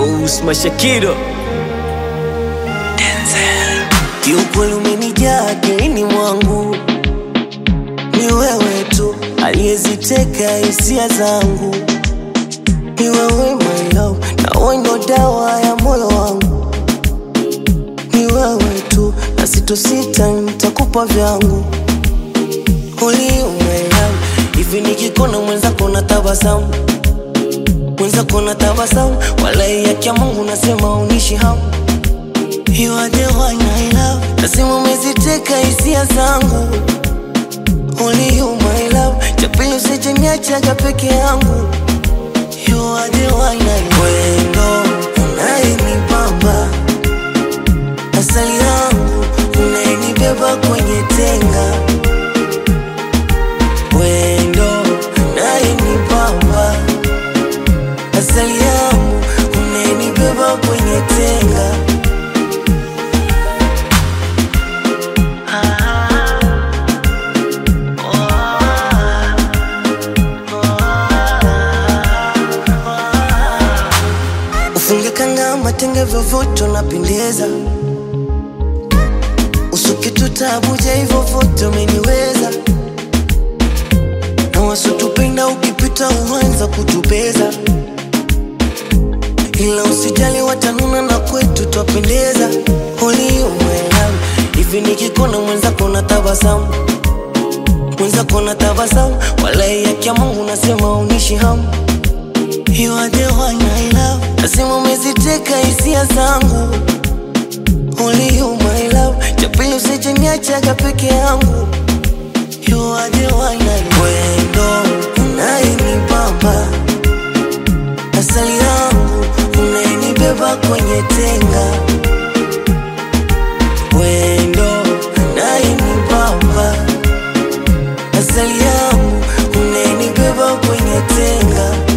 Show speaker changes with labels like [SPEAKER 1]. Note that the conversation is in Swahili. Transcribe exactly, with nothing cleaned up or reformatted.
[SPEAKER 1] Boss Mashakiro Denzel. Kiukweli umenijaa akilini mwangu, ni wewe tu aliyeziteka hisia zangu. Ni wewe my love, na wewe ndo dawa ya moyo wangu. Ni wewe tu, na sitosita nitakupa vyangu. Only you my love, hivi nikikona mwenzako na tabasamu, mwenzako na tabasamu, walai yake Mungu nasema unishi hamu. You are the one I love, nasema umeziteka hisia zangu. Only you my love, chapili usije niacha peke yangu. You are the one I love, wendo unayenibamba, asali yangu unayenibeba kwenye tenga. Wendo unayenibamba, asali yangu unayenibeba kwenye tenga. Ufunge kanga matenge vyovyote unapendeza, usuke tutabuja hivyo vote umeniweza. Na wasutupenda ukipita uanza kutubeza, ila usijali watanuna na kwetu twapendeza. Only you my love, hivi nikikona mwenzako na tabasamu, mwenzako na tabasamu, walai yake Mungu nasema unishi hamu. You are the one I love, nasema umeziteka hisia zangu. Only you my love, chapili usije niacha peke yangu. You are the one I love, wendo unayenibamba, asali yangu unayenibeba kwenye tenga. Wendo unayenibamba, asali yangu unayenibeba kwenye tenga.